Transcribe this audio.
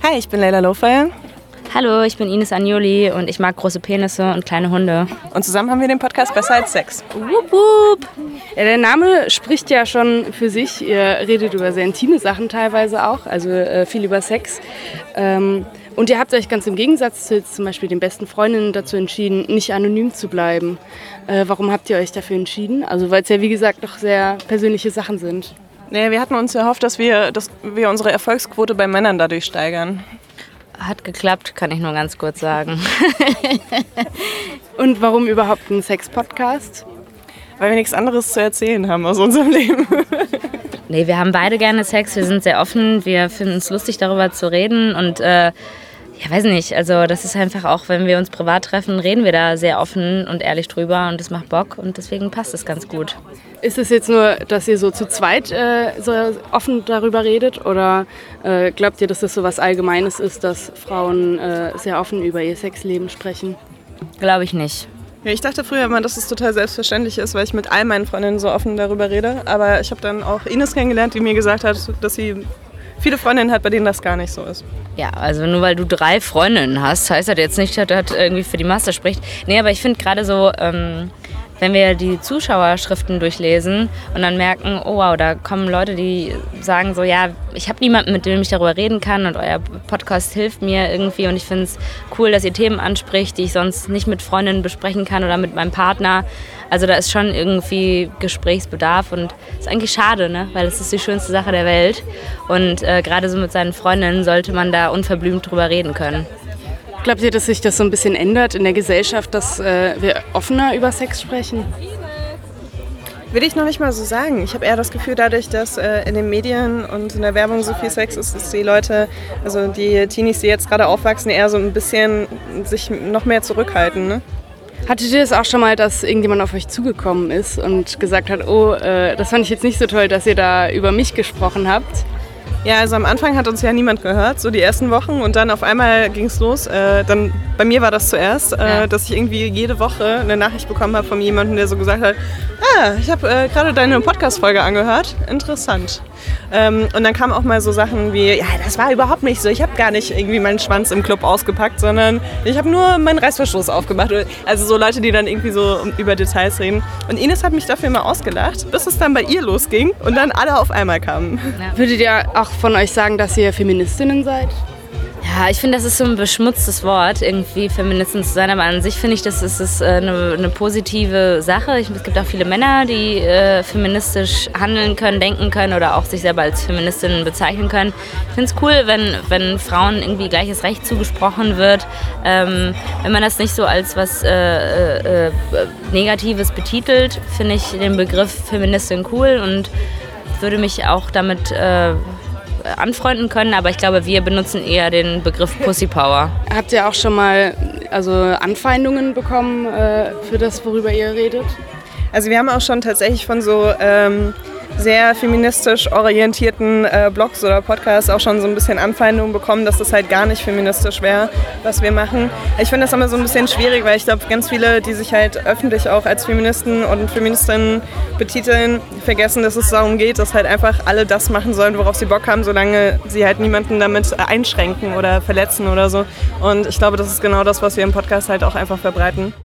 Hi, ich bin Leila Lofeil. Hallo, ich bin Ines Agnoli und ich mag große Penisse und kleine Hunde. Und zusammen haben wir den Podcast Besser als Sex. Wupp, wupp. Ja, der Name spricht ja schon für sich. Ihr redet über sehr intime Sachen teilweise auch, also viel über Sex. Und ihr habt euch ganz im Gegensatz zu jetzt zum Beispiel den besten Freundinnen dazu entschieden, nicht anonym zu bleiben. Warum habt ihr euch dafür entschieden? Also weil es ja wie gesagt doch sehr persönliche Sachen sind. Nee, wir hatten uns erhofft, dass wir unsere Erfolgsquote bei Männern dadurch steigern. Hat geklappt, kann ich nur ganz kurz sagen. Und warum überhaupt ein Sex-Podcast? Weil wir nichts anderes zu erzählen haben aus unserem Leben. Nee, wir haben beide gerne Sex, wir sind sehr offen, wir finden es lustig, darüber zu reden und ja, weiß nicht, also das ist einfach auch, wenn wir uns privat treffen, reden wir da sehr offen und ehrlich drüber und das macht Bock und deswegen passt es ganz gut. Ist es jetzt nur, dass ihr so zu zweit so offen darüber redet oder glaubt ihr, dass das so was Allgemeines ist, dass Frauen sehr offen über ihr Sexleben sprechen? Glaube ich nicht. Ja, ich dachte früher immer, dass es total selbstverständlich ist, weil ich mit all meinen Freundinnen so offen darüber rede. Aber ich habe dann auch Ines kennengelernt, die mir gesagt hat, dass sie viele Freundinnen hat, bei denen das gar nicht so ist. Ja, also nur weil du 3 Freundinnen hast, heißt das jetzt nicht, dass das irgendwie für die Masse spricht. Nee, aber ich finde gerade so, wenn wir die Zuschauerschriften durchlesen und dann merken, oh wow, da kommen Leute, die sagen so, ja, ich habe niemanden, mit dem ich darüber reden kann und euer Podcast hilft mir irgendwie und ich finde es cool, dass ihr Themen anspricht, die ich sonst nicht mit Freundinnen besprechen kann oder mit meinem Partner. Also da ist schon irgendwie Gesprächsbedarf und ist eigentlich schade, ne? Weil es ist die schönste Sache der Welt und gerade so mit seinen Freundinnen sollte man da unverblümt drüber reden können. Glaubt ihr, dass sich das so ein bisschen ändert in der Gesellschaft, dass wir offener über Sex sprechen? Will ich noch nicht mal so sagen. Ich habe eher das Gefühl, dadurch, dass in den Medien und in der Werbung so viel Sex ist, dass die Leute, also die Teenies, die jetzt gerade aufwachsen, eher so ein bisschen sich noch mehr zurückhalten, ne? Hattet ihr das auch schon mal, dass irgendjemand auf euch zugekommen ist und gesagt hat, oh, das fand ich jetzt nicht so toll, dass ihr da über mich gesprochen habt? Ja, also am Anfang hat uns ja niemand gehört, so die ersten Wochen und dann auf einmal ging es los. Dann, bei mir war das zuerst, dass ich irgendwie jede Woche eine Nachricht bekommen habe von jemandem, der so gesagt hat, ich habe gerade deine Podcast-Folge angehört, interessant. Und dann kamen auch mal so Sachen wie, ja, das war überhaupt nicht so, ich habe gar nicht irgendwie meinen Schwanz im Club ausgepackt, sondern ich habe nur meinen Reißverschluss aufgemacht. Also so Leute, die dann irgendwie so über Details reden. Und Ines hat mich dafür immer ausgelacht, bis es dann bei ihr losging und dann alle auf einmal kamen. Ja. Würdet ihr auch von euch sagen, dass ihr Feministinnen seid? Ja, ich finde, das ist so ein beschmutztes Wort, irgendwie Feministin zu sein, aber an sich finde ich, das ist eine positive Sache. Es gibt auch viele Männer, die feministisch handeln können, denken können oder auch sich selber als Feministinnen bezeichnen können. Ich finde es cool, wenn Frauen irgendwie gleiches Recht zugesprochen wird, wenn man das nicht so als was Negatives betitelt, finde ich den Begriff Feministin cool und würde mich auch damit anfreunden können, aber ich glaube, wir benutzen eher den Begriff Pussy Power. Habt ihr auch schon mal Anfeindungen bekommen für das, worüber ihr redet? Also wir haben auch schon tatsächlich von so sehr feministisch orientierten Blogs oder Podcasts auch schon so ein bisschen Anfeindungen bekommen, dass das halt gar nicht feministisch wäre, was wir machen. Ich finde das immer so ein bisschen schwierig, weil ich glaube, ganz viele, die sich halt öffentlich auch als Feministen und Feministinnen betiteln, vergessen, dass es darum geht, dass halt einfach alle das machen sollen, worauf sie Bock haben, solange sie halt niemanden damit einschränken oder verletzen oder so. Und ich glaube, das ist genau das, was wir im Podcast halt auch einfach verbreiten.